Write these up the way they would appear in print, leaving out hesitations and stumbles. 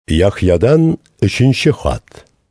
Яхьядан 3-нче хат.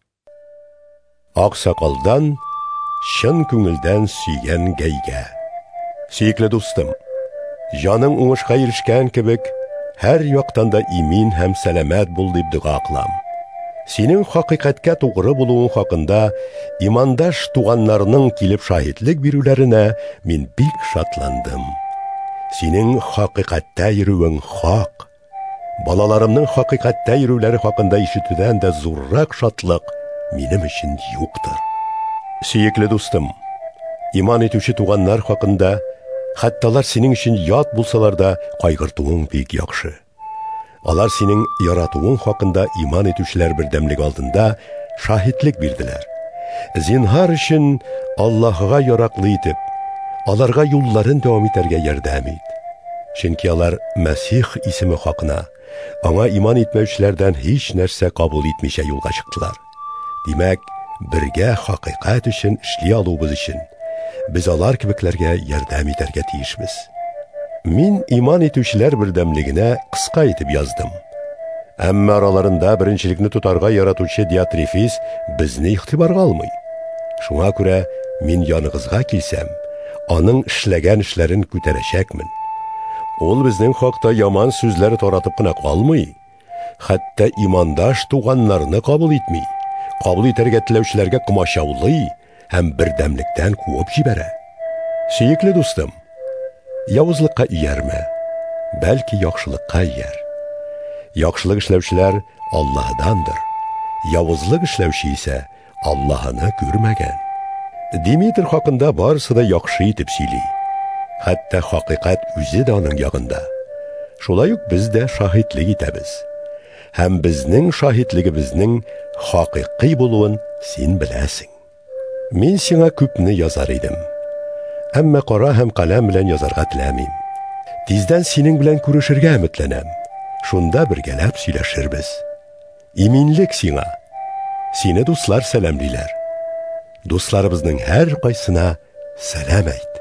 Аксакалдан шын күңелдән сөйгән гәйгә. Сөекле дустым, җаның уңышка ирешкән кебек, һәр яктан да имин һәм сәламәт бул дип дуга кылам. Синең хакыйкатькә тугры булуың хакында имандаш туганнарның килеп шаһитлек бирүләренә мин бик шатландым. Синең хакыйкатьтә йөрүең хак. Балаларымның хакыйкатьтә йөрүләре хакында ишетүдән дә зуррак шатлык минем өчен юктыр. Сөекле дустым, иман итүче туганнар хакында, хәтталар синең өчен ят булсалар да, кайгыртуың бик яхшы. Алар синең яратуың хакында иман итүчеләр бердәмлек алдында шаһитлек бирделәр. Зинһар өчен Аллаһка яраклы итеп, аларга юлларын дәвам итәргә ярдәм ит. Чөнки алар Мәсих исеме хакына, аңа иман итмәүчеләрдән һич нәрсә кабул итмичә юлга чыктылар. Димәк, бергә хакыйкать өчен эшли алуыбыз өчен без алар кебекләргә ярдәм итәргә тиешбез. Мин иман итүчеләр бердәмлегенә кыска итеп яздым. Әмма араларында беренчелекне тутарга яратучы Диатрефис безне игътибарга алмый. Шуңа күрә мин яныгызга килсәм, аның эшләгән эшләрен күтәрәчәкмен. Ул безнең хакта яман сүзләр таратып кына калмый, хәтта имандаш туганнарны кабул итми, кабул итәргә теләүчеләргә комачаулый һәм бердәмлектән куып җибәрә. Сөекле дустым, явызлыкка иярмә, бәлки яхшылыкка ияр. Яхшылык эшләүчеләр Аллаһдандыр, явызлык эшләүче исә Аллаһны күрмәгән. Димитр хакында барысы да яхшы итеп сөйли. Хәтта хакыйкать үзе дә аның ягында. Шулай ук без дә шаһитлек итәбез. Һәм безнең шаһитлегебезнең хакыйкый булуын син беләсең. Мин сиңа күпне язар идем. Әмма кара һәм каләм белән язарга теләмим. Тиздән синең белән күрешергә өметләнәм. Шунда бергәләп сөйләшербез. Иминлек сиңа. Сине дуслар сәламлиләр. Дусларыбызның һәр кайсына сәлам әйт.